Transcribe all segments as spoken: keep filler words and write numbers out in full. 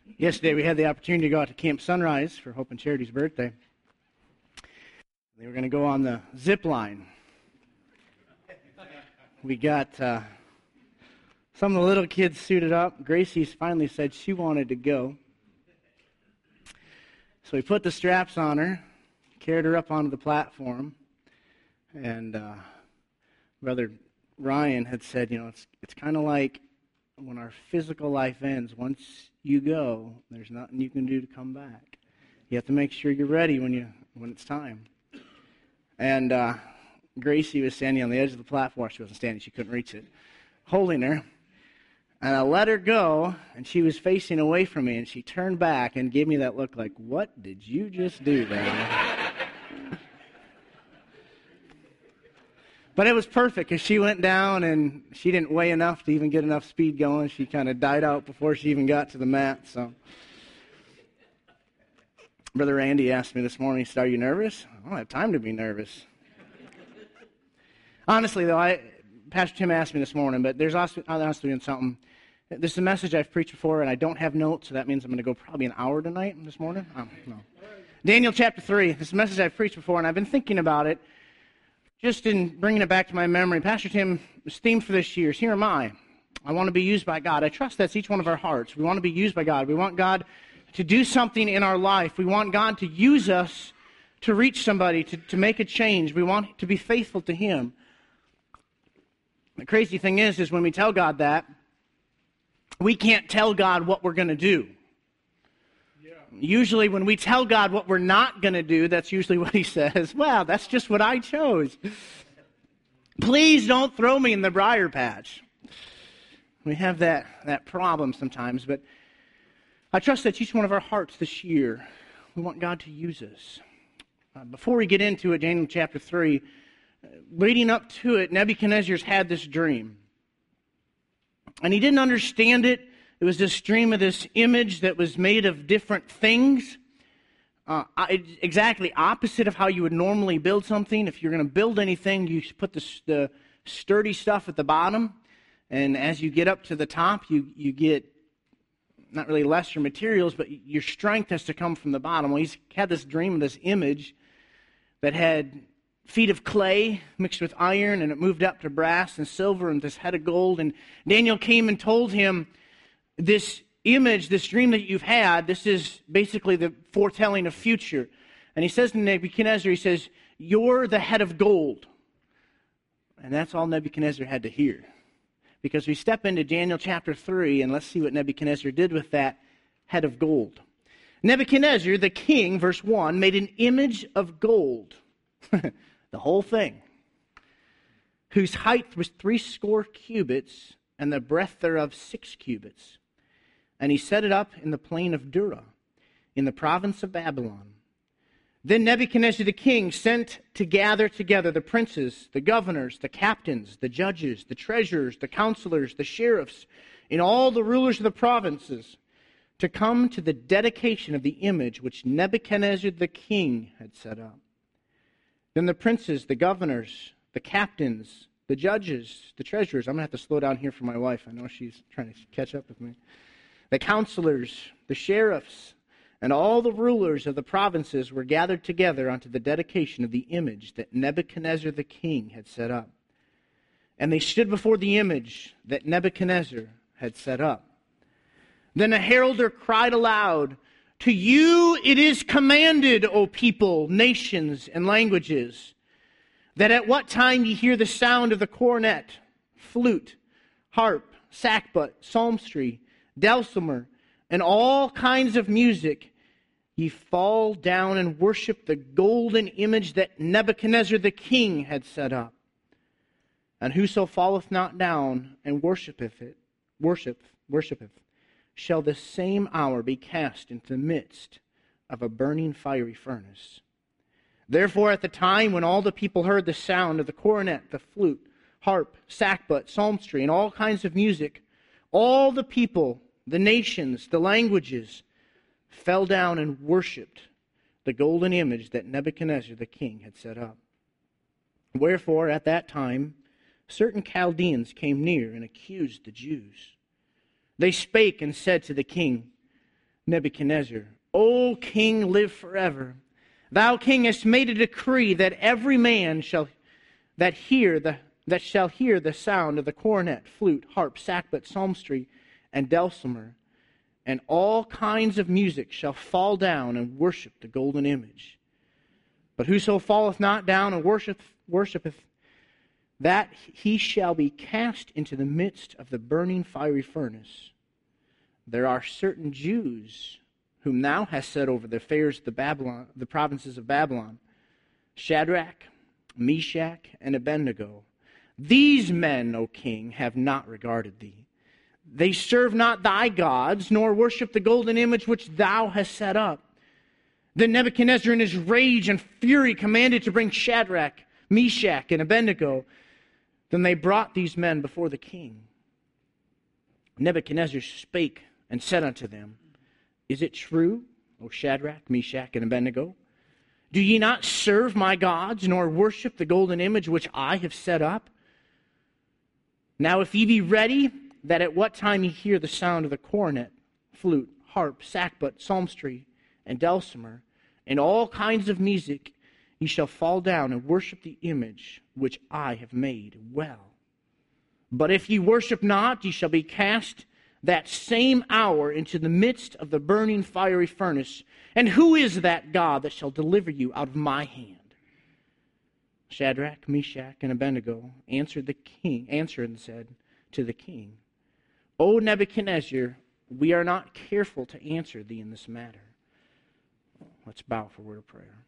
Yesterday we had the opportunity to go out to Camp Sunrise for Hope and Charity's birthday. They were going to go on the zip line. We got uh, some of the little kids suited up. Gracie finally said she wanted to go. So we put the straps on her, carried her up onto the platform, and uh, Brother Ryan had said, you know, it's it's kind of like when our physical life ends. Once you go, there's nothing you can do to come back. You have to make sure you're ready when you when it's time. And uh, Gracie was standing on the edge of the platform. She wasn't standing; she couldn't reach it. Holding her, and I let her go, and she was facing away from me, and she turned back and gave me that look like, "What did you just do there?" But it was perfect because she went down and she didn't weigh enough to even get enough speed going. She kind of died out before she even got to the mat. So, Brother Randy asked me this morning, he said, "Are you nervous?" I don't have time to be nervous. Honestly, though, I Pastor Tim asked me this morning, but there's also, I'm also doing something. This is a message I've preached before, and I don't have notes, so that means I'm going to go probably an hour tonight this morning. Oh, no. Daniel chapter three. This is a message I've preached before, and I've been thinking about it. Just in bringing it back to my memory, Pastor Tim's theme for this year is, "Here am I. I want to be used by God." I trust that's each one of our hearts. We want to be used by God. We want God to do something in our life. We want God to use us to reach somebody, to, to make a change. We want to be faithful to Him. The crazy thing is, is when we tell God that, we can't tell God what we're going to do. Usually when we tell God what we're not going to do, that's usually what He says. "Well, that's just what I chose. Please don't throw me in the briar patch." We have that, that problem sometimes, but I trust that each one of our hearts this year, we want God to use us. Uh, before we get into it, Daniel chapter three, uh, leading up to it, Nebuchadnezzar's had this dream. And he didn't understand it. It was this dream of this image that was made of different things. Uh, exactly opposite of how you would normally build something. If you're going to build anything, you put the, the sturdy stuff at the bottom. And as you get up to the top, you, you get not really lesser materials, but your strength has to come from the bottom. Well, he's had this dream of this image that had feet of clay mixed with iron, and it moved up to brass and silver and this head of gold. And Daniel came and told him, this image, this dream that you've had, this is basically the foretelling of future. And he says to Nebuchadnezzar, he says, "You're the head of gold." And that's all Nebuchadnezzar had to hear. Because we step into Daniel chapter three, and let's see what Nebuchadnezzar did with that head of gold. Nebuchadnezzar, the king, verse one, made an image of gold, the whole thing, whose height was three score cubits, and the breadth thereof six cubits. And he set it up in the plain of Dura, in the province of Babylon. Then Nebuchadnezzar the king sent to gather together the princes, the governors, the captains, the judges, the treasurers, the counselors, the sheriffs, and all the rulers of the provinces, to come to the dedication of the image which Nebuchadnezzar the king had set up. Then the princes, the governors, the captains, the judges, the treasurers. I'm going to have to slow down here for my wife. I know she's trying to catch up with me. The counselors, the sheriffs, and all the rulers of the provinces were gathered together unto the dedication of the image that Nebuchadnezzar the king had set up. And they stood before the image that Nebuchadnezzar had set up. Then a heralder cried aloud, "To you it is commanded, O people, nations, and languages, that at what time ye hear the sound of the cornet, flute, harp, sackbut, psalmistry, dulcimer, and all kinds of music, ye fall down and worship the golden image that Nebuchadnezzar the king had set up. And whoso falleth not down and worshipeth it, worship, worshipeth, shall the same hour be cast into the midst of a burning fiery furnace. Therefore at the time when all the people heard the sound of the cornet, the flute, harp, sackbut, psalmistry, and all kinds of music, all the people, the nations, the languages, fell down and worshipped the golden image that Nebuchadnezzar the king had set up. Wherefore, at that time, certain Chaldeans came near and accused the Jews. They spake and said to the king, Nebuchadnezzar, O king, live forever. Thou, king, hast made a decree that every man shall that hear the that shall hear the sound of the cornet, flute, harp, sackbut, psalmistry, and dulcimer, and all kinds of music shall fall down and worship the golden image. But whoso falleth not down and worshipeth, worshipeth, that he shall be cast into the midst of the burning fiery furnace. There are certain Jews whom thou hast set over the affairs of the Babylon, the provinces of Babylon, Shadrach, Meshach, and Abednego. These men, O king, have not regarded thee. They serve not thy gods, nor worship the golden image which thou hast set up. Then Nebuchadnezzar in his rage and fury commanded to bring Shadrach, Meshach, and Abednego. Then they brought these men before the king. Nebuchadnezzar spake and said unto them, Is it true, O Shadrach, Meshach, and Abednego? Do ye not serve my gods, nor worship the golden image which I have set up? Now if ye be ready, that at what time ye hear the sound of the cornet, flute, harp, sackbut, psalmistry, and dulcimer, and all kinds of music, ye shall fall down and worship the image which I have made. Well, but if ye worship not, ye shall be cast that same hour into the midst of the burning fiery furnace. And who is that God that shall deliver you out of my hand? Shadrach, Meshach, and Abednego answered the king, answered and said to the king, O Nebuchadnezzar, we are not careful to answer thee in this matter. Let's bow for a word of prayer.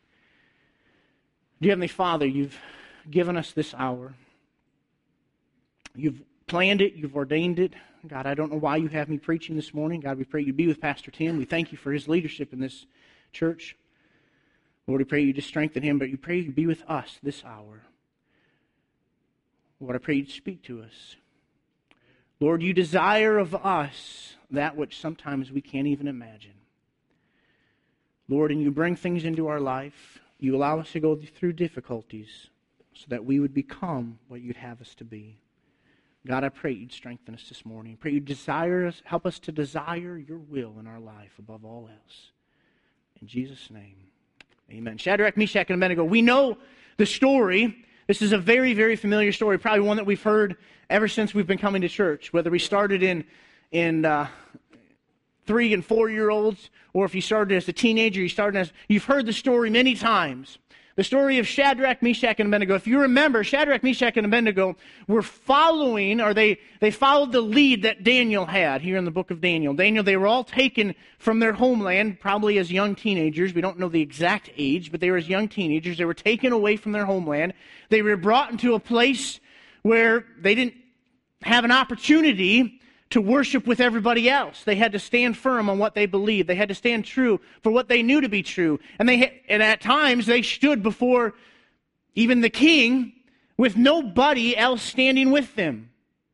Dear Heavenly Father, you've given us this hour. You've planned it. You've ordained it. God, I don't know why you have me preaching this morning. God, we pray you be with Pastor Tim. We thank you for his leadership in this church. Lord, we pray you just strengthen him, but you pray you be with us this hour. Lord, I pray you'd speak to us. Lord, you desire of us that which sometimes we can't even imagine. Lord, and you bring things into our life. You allow us to go through difficulties so that we would become what you'd have us to be. God, I pray you'd strengthen us this morning. I pray you'd desire us, help us to desire your will in our life above all else. In Jesus' name, amen. Shadrach, Meshach, and Abednego. We know the story. This is a very, very familiar story, probably one that we've heard ever since we've been coming to church, whether we started in, in uh, three and four-year-olds, or if you started as a teenager, you started as, you've heard the story many times. The story of Shadrach, Meshach, and Abednego. If you remember, Shadrach, Meshach, and Abednego were following, or they, they followed the lead that Daniel had here in the book of Daniel. Daniel, they were all taken from their homeland, probably as young teenagers. We don't know the exact age, but they were as young teenagers. They were taken away from their homeland. They were brought into a place where they didn't have an opportunity to worship with everybody else. They had to stand firm on what they believed. They had to stand true for what they knew to be true. And they had, and at times they stood before even the king with nobody else standing with them.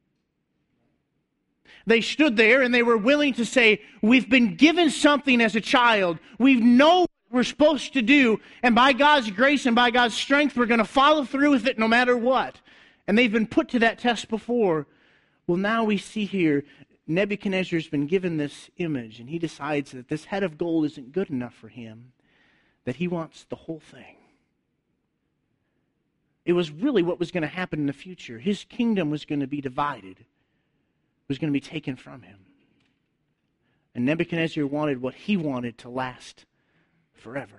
They stood there and they were willing to say, we've been given something as a child. We know what we're supposed to do, and by God's grace and by God's strength, we're going to follow through with it no matter what. And they've been put to that test before. Well, now we see here, Nebuchadnezzar's been given this image, and he decides that this head of gold isn't good enough for him, that he wants the whole thing. It was really what was going to happen in the future. His kingdom was going to be divided, was going to be taken from him. And Nebuchadnezzar wanted what he wanted to last forever.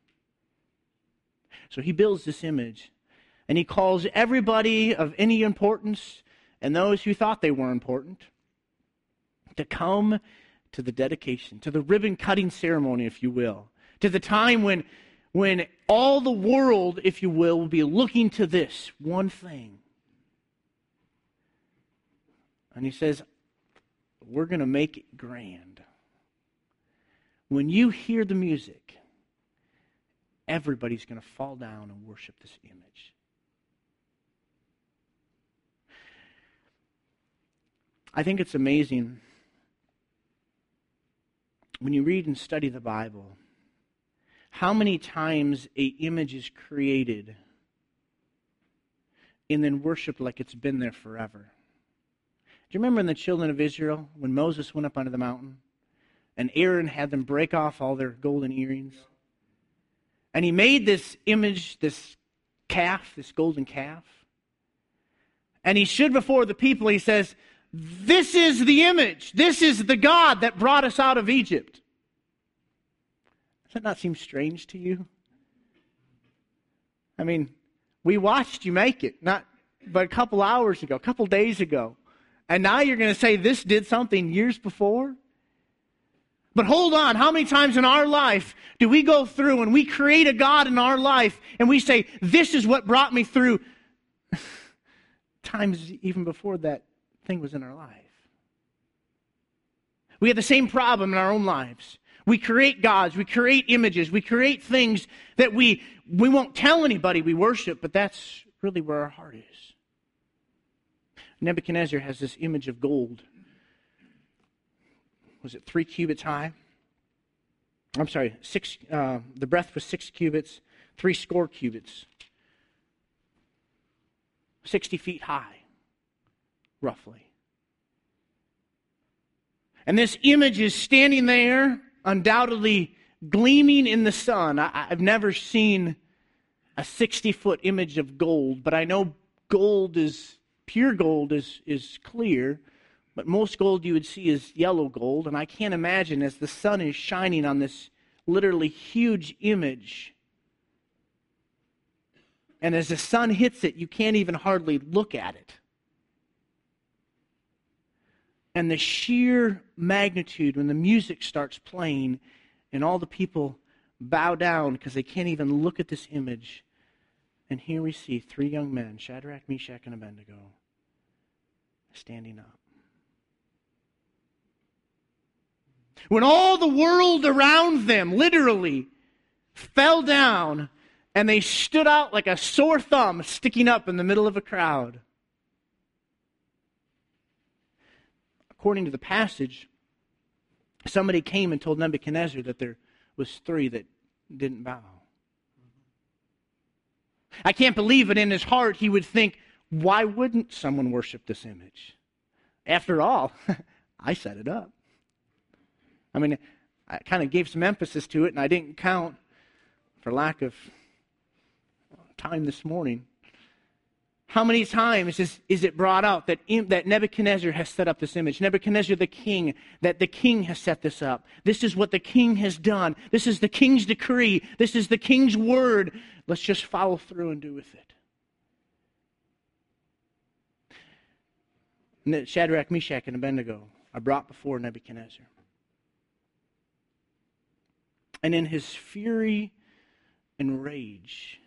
So he builds this image, and he calls everybody of any importance and those who thought they were important to come to the dedication, to the ribbon-cutting ceremony, if you will, to the time when, when all the world, if you will, will be looking to this one thing. And he says, we're going to make it grand. When you hear the music, everybody's going to fall down and worship this image. I think it's amazing when you read and study the Bible, how many times an image is created and then worshiped like it's been there forever. Do you remember in the children of Israel when Moses went up onto the mountain And Aaron had them break off all their golden earrings. And he made this image, this calf, this golden calf. And he stood before the people. He says, this is the image. This is the God that brought us out of Egypt. Does that not seem strange to you? I mean, we watched you make it, not but a couple hours ago, a couple days ago. And now you're going to say this did something years before? But hold on, how many times in our life do we go through and we create a God in our life and we say, this is what brought me through times even before that thing was in our life? We have the same problem in our own lives. We create gods, we create images, we create things that we, we won't tell anybody we worship, but that's really where our heart is. Nebuchadnezzar has this image of gold. Was it three cubits high? I'm sorry, six. Uh, the breadth was six cubits, three score cubits. Sixty feet high, roughly. And this image is standing there, undoubtedly gleaming in the sun. I, I've never seen a sixty-foot image of gold, but I know gold is, pure gold is, is clear. But most gold you would see is yellow gold. And I can't imagine as the sun is shining on this literally huge image. And as the sun hits it, you can't even hardly look at it. And the sheer magnitude when the music starts playing and all the people bow down because they can't even look at this image. And here we see three young men, Shadrach, Meshach, and Abednego, standing up. When all the world around them literally fell down and they stood out like a sore thumb sticking up in the middle of a crowd. According to the passage, somebody came and told Nebuchadnezzar that there was three that didn't bow. I can't believe it. In his heart he would think, why wouldn't someone worship this image? After all, I set it up. I mean, I kind of gave some emphasis to it, and I didn't count for lack of time this morning. How many times is, is it brought out that, in, that Nebuchadnezzar has set up this image? Nebuchadnezzar the king, that the king has set this up. This is what the king has done. This is the king's decree. This is the king's word. Let's just follow through and do with it. Shadrach, Meshach, and Abednego are brought before Nebuchadnezzar. And in his fury and rage,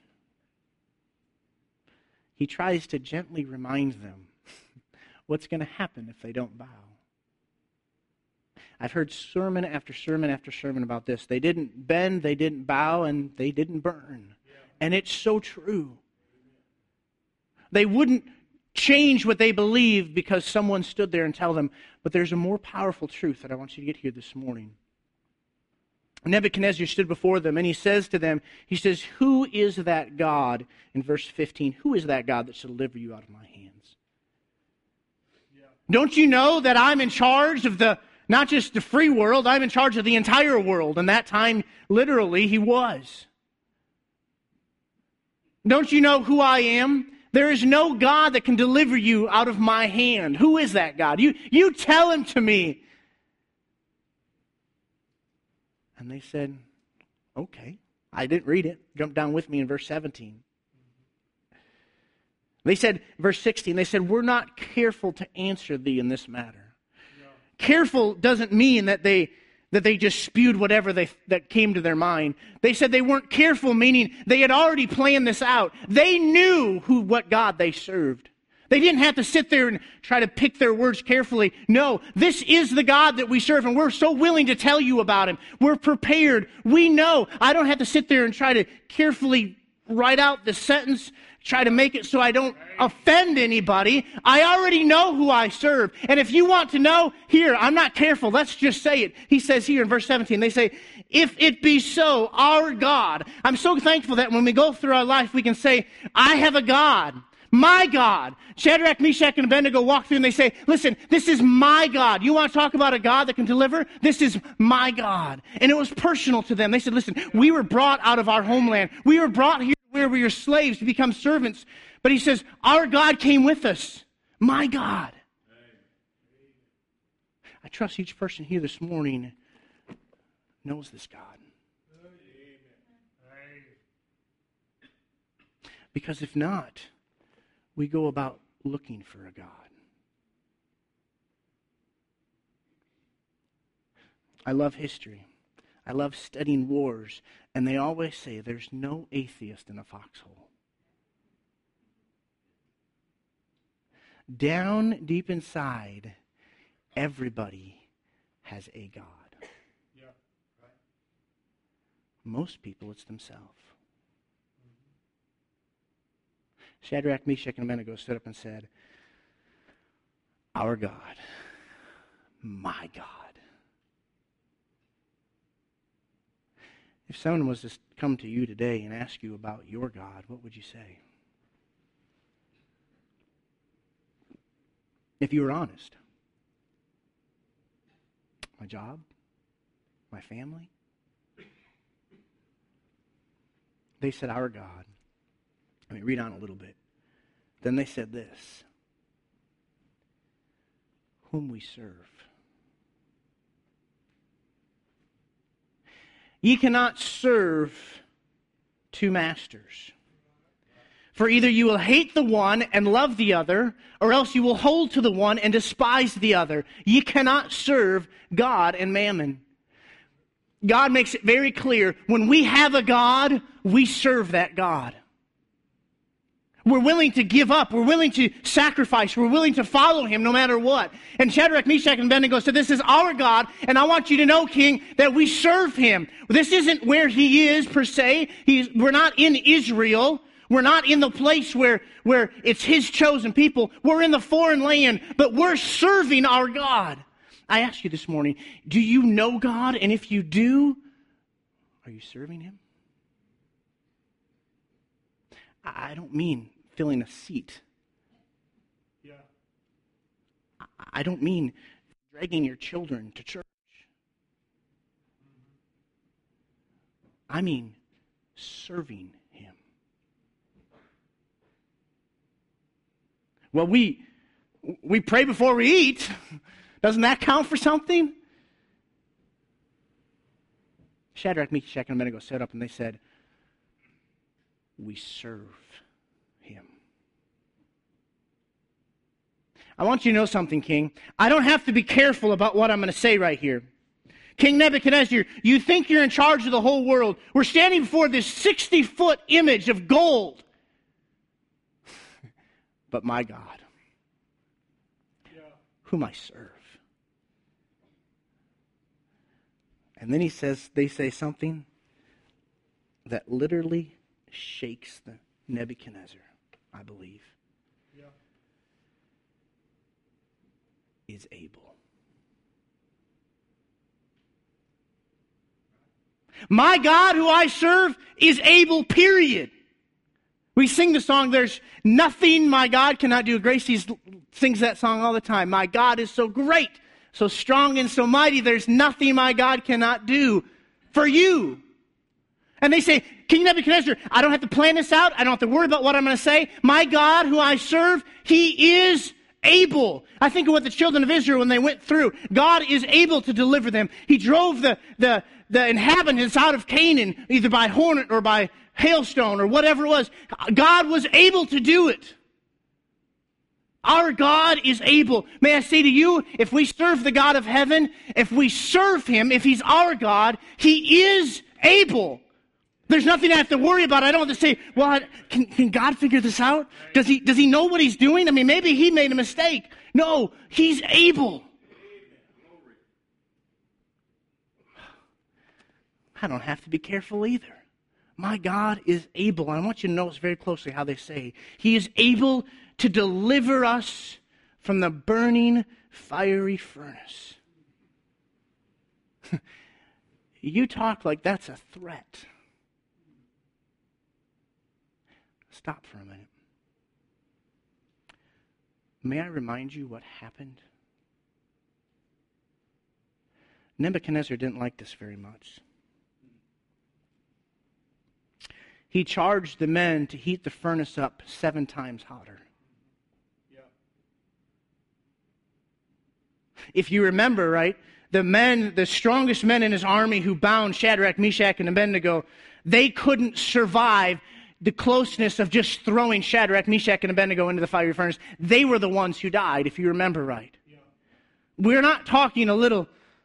he tries to gently remind them what's going to happen if they don't bow. I've heard sermon after sermon after sermon about this. They didn't bend, they didn't bow, and they didn't burn. Yeah. And it's so true. They wouldn't change what they believed because someone stood there and tell them, but there's a more powerful truth that I want you to get here this morning. Nebuchadnezzar stood before them and he says to them, he says, who is that God, in verse fifteen, who is that God that shall deliver you out of my hands? Yeah. Don't you know that I'm in charge of the, not just the free world, I'm in charge of the entire world. And that time, literally, he was. Don't you know who I am? There is no God that can deliver you out of my hand. Who is that God? You, you tell him to me. And they said, okay. I didn't read it. Jump down with me in verse seventeen. They said, verse sixteen, they said, we're not careful to answer thee in this matter. No. Careful doesn't mean that they that they just spewed whatever they that came to their mind. They said they weren't careful, meaning they had already planned this out. They knew who what God they served. They didn't have to sit there and try to pick their words carefully. No, this is the God that we serve, and we're so willing to tell you about him. We're prepared. We know. I don't have to sit there and try to carefully write out the sentence, try to make it so I don't offend anybody. I already know who I serve. And if you want to know, here, I'm not careful. Let's just say it. He says here in verse seventeen, they say, if it be so, our God. I'm so thankful that when we go through our life, we can say, I have a God. My God. Shadrach, Meshach, and Abednego walk through and they say, listen, this is my God. You want to talk about a God that can deliver? This is my God. And it was personal to them. They said, listen, we were brought out of our homeland. We were brought here where we were slaves to become servants. But he says, our God came with us. My God. I trust each person here this morning knows this God. Because if not, we go about looking for a God. I love history. I love studying wars. And they always say there's no atheist in a foxhole. Down deep inside, everybody has a God. Yeah, right. Most people, it's themselves. Shadrach, Meshach, and Abednego stood up and said, our God, my God. If someone was to come to you today and ask you about your God, what would you say? If you were honest. My job? My family? They said, our God. Let me read on a little bit. Then they said this, whom we serve. Ye cannot serve two masters. For either you will hate the one and love the other, or else you will hold to the one and despise the other. Ye cannot serve God and mammon. God makes it very clear, when we have a God, we serve that God. We're willing to give up. We're willing to sacrifice. We're willing to follow him no matter what. And Shadrach, Meshach, and Abednego said, this is our God, and I want you to know, King, that we serve him. This isn't where he is, per se. He's, we're not in Israel. We're not in the place where, where it's his chosen people. We're in the foreign land, but we're serving our God. I ask you this morning, do you know God? And if you do, are you serving him? I don't mean filling a seat. Yeah. I don't mean dragging your children to church. I mean serving him. Well, we we pray before we eat. Doesn't that count for something? Shadrach, Meshach, and Abednego stood up and they said, we serve him. I want you to know something, King. I don't have to be careful about what I'm going to say right here. King Nebuchadnezzar, you think you're in charge of the whole world. We're standing before this sixty-foot image of gold. But my God, Yeah. whom I serve. And then he says, they say something that literally shakes the Nebuchadnezzar, I believe, Yeah. is able. My God, who I serve, is able, period. We sing the song, there's nothing my God cannot do. Gracie sings that song all the time. My God is so great, so strong and so mighty, there's nothing my God cannot do for you. And they say, King Nebuchadnezzar, I don't have to plan this out. I don't have to worry about what I'm going to say. My God, who I serve, he is able. I think of what the children of Israel, when they went through, God is able to deliver them. He drove the, the, the inhabitants out of Canaan, either by hornet or by hailstone or whatever it was. God was able to do it. Our God is able. May I say to you, if we serve the God of heaven, if we serve him, if he's our God, he is able. There's nothing I have to worry about. I don't have to say, well, can, can God figure this out? Does he, does he know what he's doing? I mean, maybe he made a mistake. No, he's able. I don't have to be careful either. My God is able. And I want you to notice very closely how they say, he is able to deliver us from the burning fiery furnace. You talk like that's a threat. Stop for a minute. May I remind you what happened? Nebuchadnezzar didn't like this very much. He charged the men to heat the furnace up seven times hotter. Yeah. If you remember, right, the men, the strongest men in his army who bound Shadrach, Meshach, and Abednego, they couldn't survive the closeness of just throwing Shadrach, Meshach, and Abednego into the fiery furnace. They were the ones who died, if you remember right. Yeah. We're not talking a little,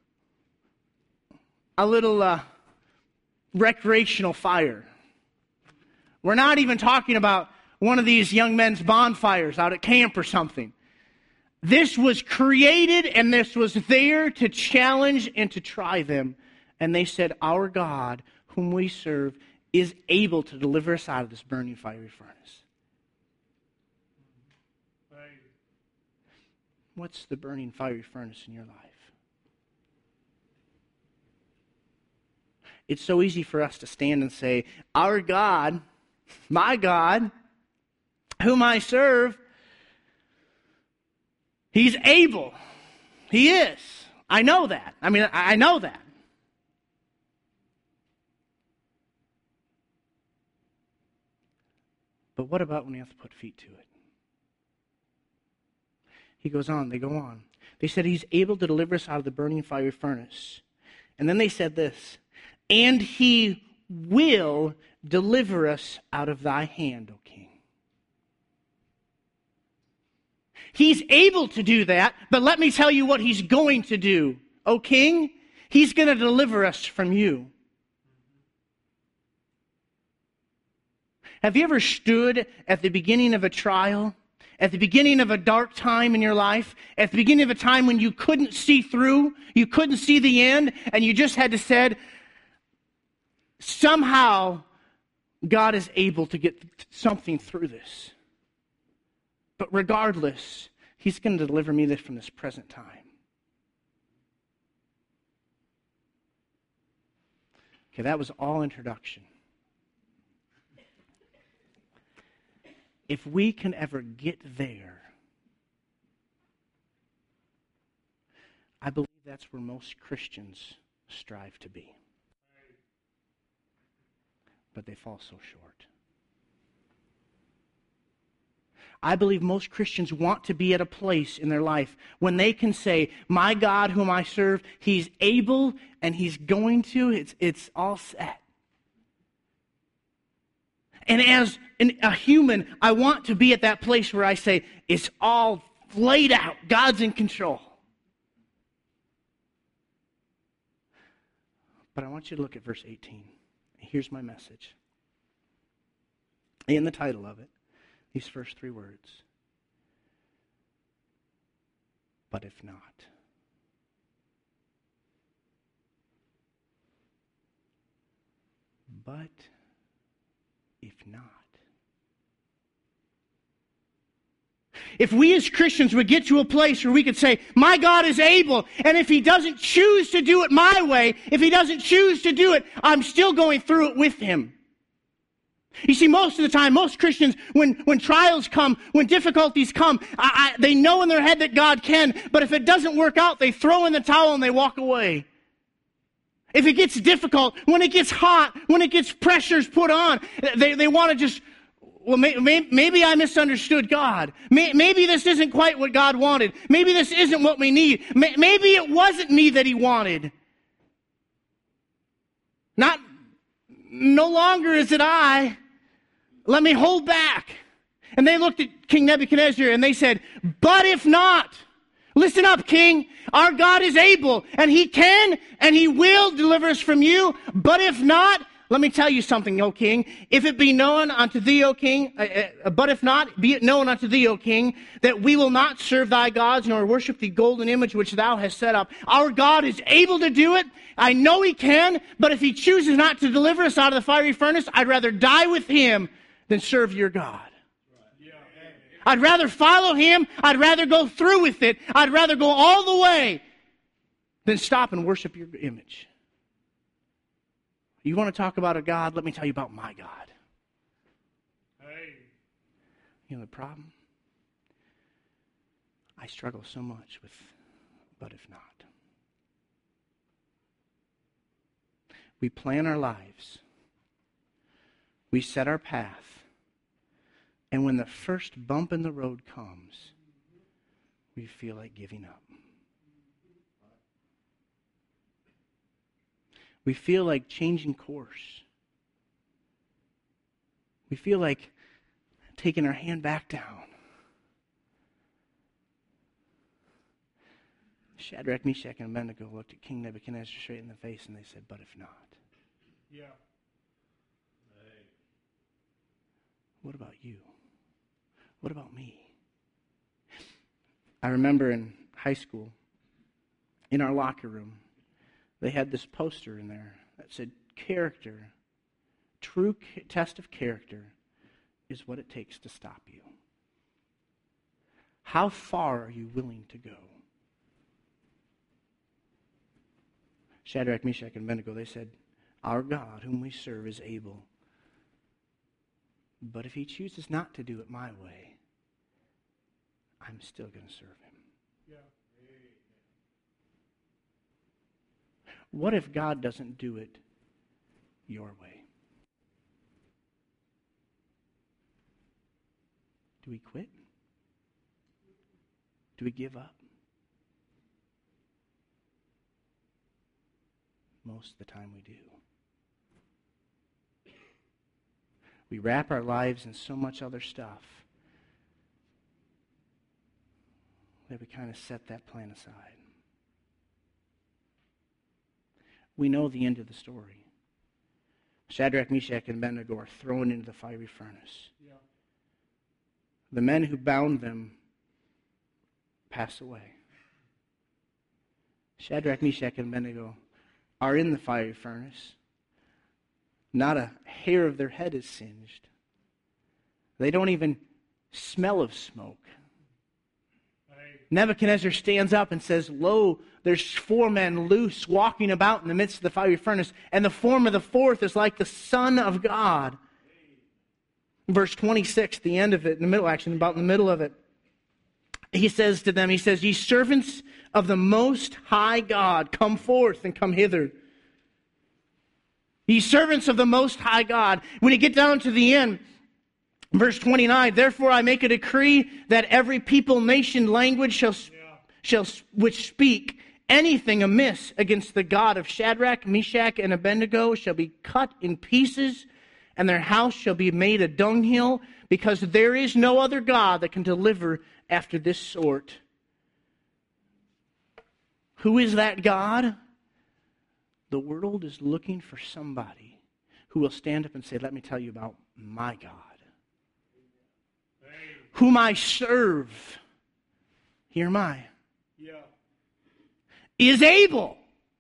a little uh, recreational fire. We're not even talking about one of these young men's bonfires out at camp or something. This was created and this was there to challenge and to try them. And they said, our God, whom we serve, is able to deliver us out of this burning fiery furnace. Right. What's the burning fiery furnace in your life? It's so easy for us to stand and say, our God, my God, whom I serve, He's able. He is. I know that. I mean, I know that. But what about when we have to put feet to it? He goes on, they go on. They said He's able to deliver us out of the burning fiery furnace. And then they said this, and He will deliver us out of thy hand, O King. He's able to do that, but let me tell you what He's going to do, O King. He's going to deliver us from you. Have you ever stood at the beginning of a trial, at the beginning of a dark time in your life, at the beginning of a time when you couldn't see through, you couldn't see the end, and you just had to say, somehow God is able to get something through this. But regardless, He's going to deliver me this from this present time. Okay, that was all introduction. If we can ever get there, I believe that's where most Christians strive to be. But they fall so short. I believe most Christians want to be at a place in their life when they can say, my God whom I serve, He's able and He's going to, it's, it's all set. And as an, a human, I want to be at that place where I say, it's all laid out. God's in control. But I want you to look at verse eighteen. Here's my message. In the title of it, these first three words. But if not. But if not. If we as Christians would get to a place where we could say, my God is able, and if He doesn't choose to do it my way, if He doesn't choose to do it, I'm still going through it with Him. You see, most of the time, most Christians, when, when trials come, when difficulties come, I, I, they know in their head that God can, but if it doesn't work out, they throw in the towel and they walk away. If it gets difficult, when it gets hot, when it gets pressures put on, they, they want to just, well, may, may, maybe I misunderstood God. May, maybe this isn't quite what God wanted. Maybe this isn't what we need. May, maybe it wasn't me that He wanted. Not, no longer is it I. Let me hold back. And they looked at King Nebuchadnezzar and they said, but if not, listen up, King, our God is able and He can and He will deliver us from you. But if not, let me tell you something, O King. If it be known unto thee, O King, uh, uh, but if not, be it known unto thee, O King, that we will not serve thy gods nor worship the golden image which thou hast set up. Our God is able to do it. I know He can, but if He chooses not to deliver us out of the fiery furnace, I'd rather die with Him than serve your God. I'd rather follow Him. I'd rather go through with it. I'd rather go all the way than stop and worship your image. You want to talk about a God? Let me tell you about my God. Hey. You know the problem? I struggle so much with, but if not. We plan our lives. We set our path. And when the first bump in the road comes, we feel like giving up. We feel like changing course. We feel like taking our hand back down. Shadrach, Meshach, and Abednego looked at King Nebuchadnezzar straight in the face and they said, but if not. Yeah. What about you? What about me? I remember in high school, in our locker room, they had this poster in there that said, character, true test of character is what it takes to stop you. How far are you willing to go? Shadrach, Meshach, and Abednego, they said, our God, whom we serve, is able. But if he chooses not to do it my way, I'm still going to serve him. Yeah. What if God doesn't do it your way? Do we quit? Do we give up? Most of the time we do. We wrap our lives in so much other stuff that we kind of set that plan aside. We know the end of the story. Shadrach, Meshach, and Abednego are thrown into the fiery furnace. Yeah. The men who bound them pass away. Shadrach, Meshach, and Abednego are in the fiery furnace. Not a hair of their head is singed. They don't even smell of smoke. Hey. Nebuchadnezzar stands up and says, lo, there's four men loose walking about in the midst of the fiery furnace, and the form of the fourth is like the Son of God. Verse twenty-six, the end of it, in the middle, actually, about in the middle of it, he says to them, he says, ye servants of the Most High God, come forth and come hither. Ye servants of the Most High God. When you get down to the end, verse twenty-nine, therefore I make a decree that every people, nation, language shall, Yeah. shall which speak anything amiss against the God of Shadrach, Meshach, and Abednego shall be cut in pieces, and their house shall be made a dunghill, because there is no other God that can deliver after this sort. Who is that God? The world is looking for somebody who will stand up and say, let me tell you about my God, Hey. whom I serve. Here am I. Yeah. Is able.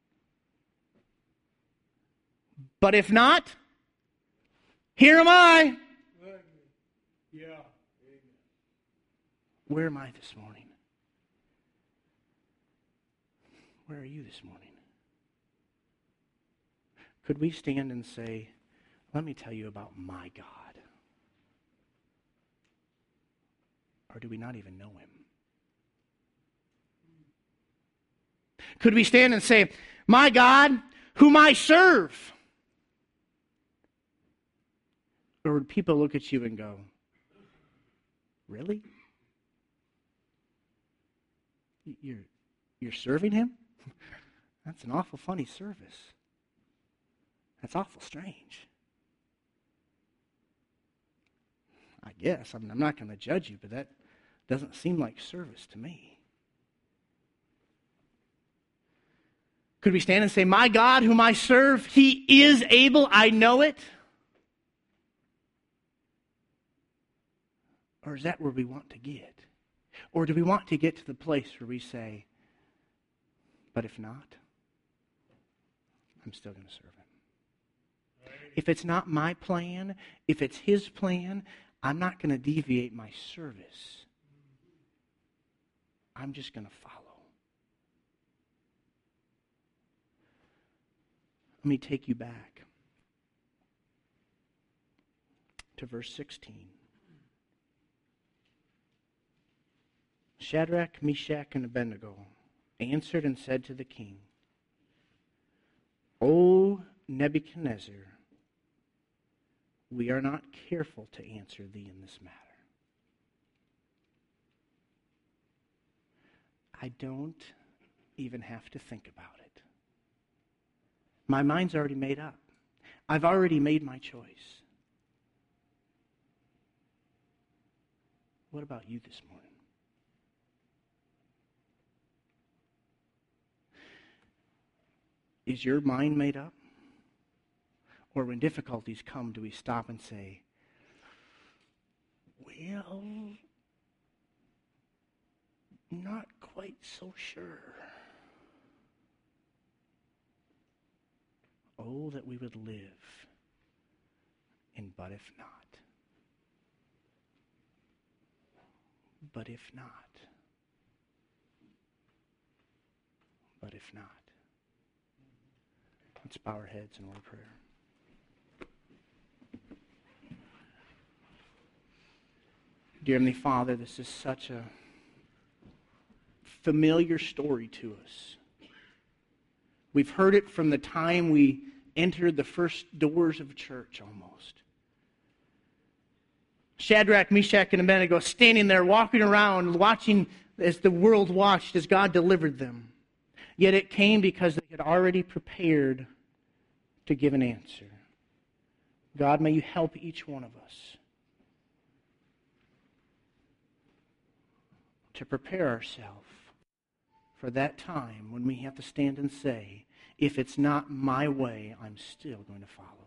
But if not, here am I. Yeah. Where am I this morning? Where are you this morning? Could we stand and say, let me tell you about my God? Or do we not even know him? Could we stand and say, my God, whom I serve? Or would people look at you and go, really? You're, you're serving him? That's an awful funny service. That's awful strange. I guess. I mean, I'm not going to judge you, but that doesn't seem like service to me. Could we stand and say, my God, whom I serve, he is able, I know it? Or is that where we want to get? Or do we want to get to the place where we say, but if not, I'm still going to serve him. If it's not my plan, if it's his plan, I'm not going to deviate my service. I'm just going to follow. Let me take you back to verse sixteen. Shadrach, Meshach, and Abednego answered and said to the king, O Nebuchadnezzar, we are not careful to answer thee in this matter. I don't even have to think about it. My mind's already made up. I've already made my choice. What about you this morning? Is your mind made up? Or when difficulties come, do we stop and say, well, not quite so sure. Oh, that we would live in but if not. But if not. But if not. Let's bow our heads in word of prayer. Dear Heavenly Father, this is such a familiar story to us. We've heard it from the time we entered the first doors of church almost. Shadrach, Meshach, and Abednego standing there walking around, watching as the world watched as God delivered them. Yet it came because they had already prepared to give an answer. God, may you help each one of us to prepare ourselves for that time when we have to stand and say, if it's not my way, I'm still going to follow.